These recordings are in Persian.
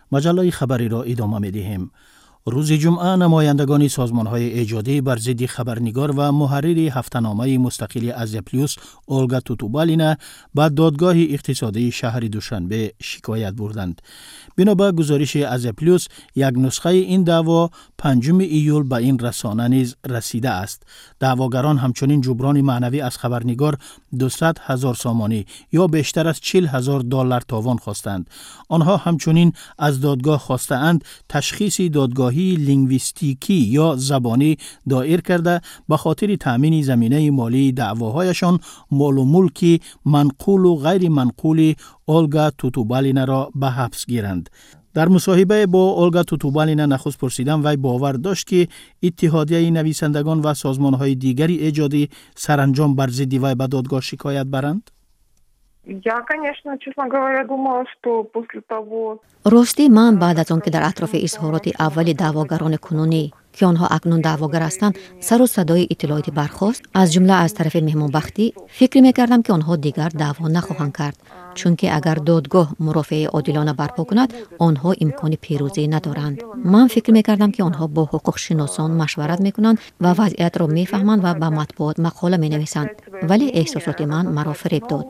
مجله خبری را ادامه می‌دهیم. روز جمعه نمایندگان سازمان‌های ایجادی بر ضد خبرنگار و محرر هفته‌نامه مستقل از پلیوس اولگا توتوبالینا به دادگاه اقتصادی شهر دوشنبه شکایت بردند. بنابر گزارش از پلیوس یک نسخه این دعوا 5 ایول به این رسانه نیز رسیده است. دعواگران همچنین جبران معنوی از خبرنگار 200,000 سامانی یا بیشتر از $40,000 تاوان خواستند. آنها همچنین از دادگاه خواستند تشخیص دادگاهی لینگویستیکی یا زبانی دایر کرده به خاطر تامین زمینه مالی دعواهایشان مال و ملک منقول و غیر منقول اولگا توتوبالینا را به حبس گیرند. در مصاحبه با اولگا توتوبالینا نخست پرسیدم وی باور داشت که اتحادیه نویسندگان و سازمان‌های دیگری ایجادی سرانجام بر ضد وی به دادگاه شکایت برند. Я, конечно, честно говоря, думала, что после того... راستی من بعد از آن که در اطراف اظهارات اول دعواگران کنونی که آنها اکنون دعواگر هستند سر و صدای اطلاعاتی برخاست از جمله از طرف مهمان بختی فکر می‌کردم که آنها دیگر دعوا نخواهند کرد چون که اگر دادگاه مرافعه عادلانه برپا کند آنها امکان پیروزی ندارند. من فکر می‌کردم که آنها با حقوق شناسان مشورت می‌کنند و وضعیت را می‌فهمند و به مطبوعات مقاله می‌نویسند ولی احساسات من مرا فریب داد.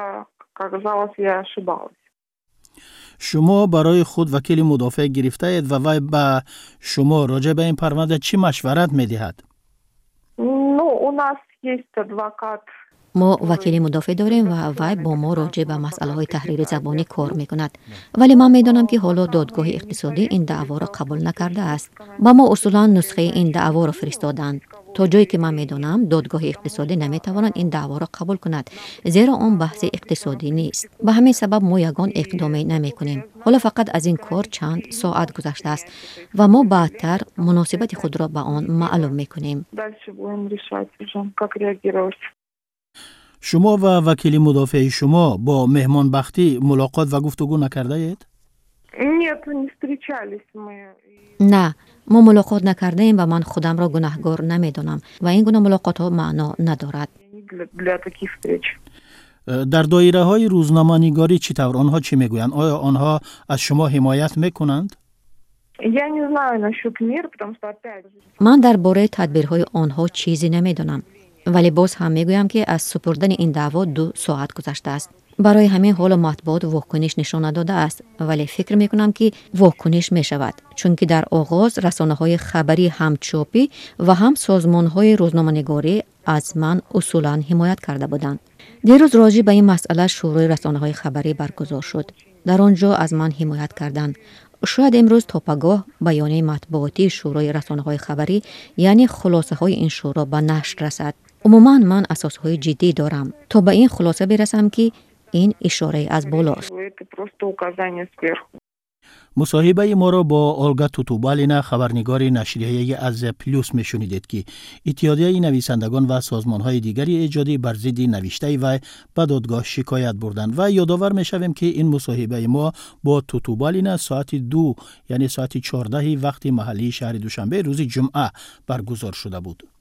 شما برای خود وکیل مدافع گرفته اید و وی به شما راجع به این پرونده چی مشورت می‌دهد؟ ما وکیل مدافع داریم و وی با ما راجع به مسئله‌های تحریر زبانی کار می‌کند. ولی من می‌دانم که حالا دادگاه اقتصادی این دعوا را قبول نکرده است. با ما اصولاً نسخه این دعوا را فرستادند. تا جایی که من می‌دانم دادگاه اقتصادی نمی‌تواند این دعوا را قبول کند زیرا آن بحث اقتصادی نیست. به همین سبب ما یگان اقدامی نمی‌کنیم. حالا فقط از این کار چند ساعت گذشته است و ما بعدتر مناسبت خود را به آن معلوم می‌کنیم. شما و وکیل مدافع شما با مهمان بختی ملاقات و گفتگو نکرده اید؟ نه، ما ملاقات نکرده ایم و من خودم را گناهکار نمی‌دانم و این گونه ملاقات ها معنا ندارد. در دایره های روزنامه نگاری چطور آنها چی میگویند؟ آیا آنها از شما حمایت میکنند؟ من درباره تدبیرهای آنها چیزی نمیدانم ولی باز هم میگویم که از سپردن این دعوا 2 ساعت گذشته است. برای همین حال مطبوعات واکنش نشان نداده است ولی فکر میکنم که واکنش میشود چون که در آغاز رسانه‌های خبری هم چاپی و هم سازمان‌های روزنامه‌نگاری از من اصولاً حمایت کرده بودند. دیروز راجع به این مسئله شورای رسانه‌های خبری برگزار شد. در آنجا از من حمایت کردند. شاید امروز تا پگاه بیانیه مطبوعاتی شورای رسانه‌های خبری یعنی خلاصه‌های این شورا به نشر رسد. عموماً من اساسهای جدی دارم تا به این خلاصه برسم که این اشاره از بالاست. مصاحبه ما را با اولگا توتوبالینا خبرنگار نشریه از پلیوس میشنیدید که اتحادیه نویسندگان و سازمان‌های دیگری ایجادی بر ضد نوشته وی به دادگاه شکایت بردند و یادآور میشویم که این مصاحبه ما با توتوبالینا ساعت 2 یعنی ساعت 14 وقت محلی شهر دوشنبه روز جمعه برگزار شده بود.